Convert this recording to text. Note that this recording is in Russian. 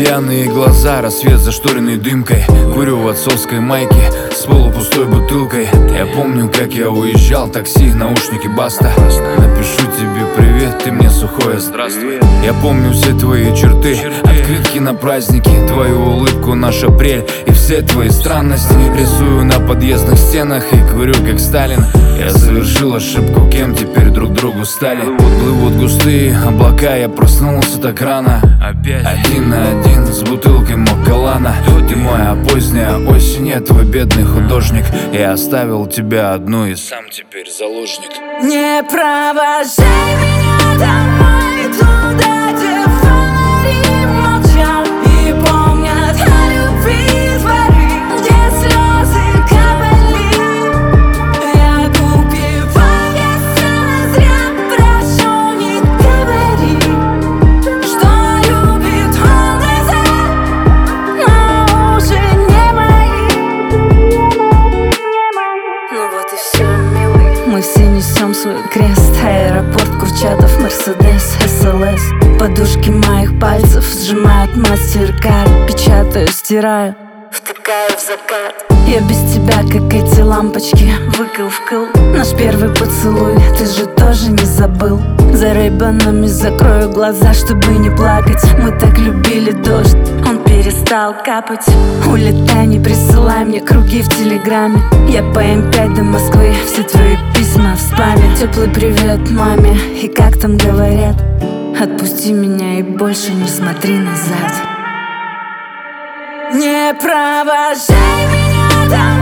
Пьяные глаза, рассвет зашторенный дымкой. Курю в отцовской майке с полупустой бутылкой. Я помню, как я уезжал, такси, наушники, баста. Напишу тебе привет, ты мне сухое здравствуй. Я помню все твои черты, открытки на праздники, твою улыбку, наш апрель и все твои странности. Рисую на подъездных стенах и курю, как Сталин. Я совершил ошибку, кем теперь друг другу стали. Плывут густые облака, я проснулся так рано. Опять один на один с бутылкой Моккалана. Ты моя поздняя осень, я твой бедный художник. Я оставил тебя одну и сам теперь заложник. Не провожай меня домой, туда, где фонари молчат и помнят о любви дворы, где слезы капали. Я купила сцены зря, прошу, не говори, что любит он назад, но уже не мои. Ну вот и все, милый. Мы все несем свой крест. Аэропорт, Курчатов, Мерседес, СЛС. Подушки моих пальцев сжимают MasterCard. Печатаю, стираю, втыкаю в закат. Я без тебя, как эти лампочки, выкл в кыл. Наш первый поцелуй, ты же тоже не забыл. За рейбанами закрою глаза, чтобы не плакать. Мы так любили дождь, он перестал капать. Улетай, не присылай мне круги в телеграме. Я по М5 до Москвы, все твои письма в спаме. Теплый привет маме, и как там говорят, отпусти меня и больше не смотри назад. Не провожай меня домой.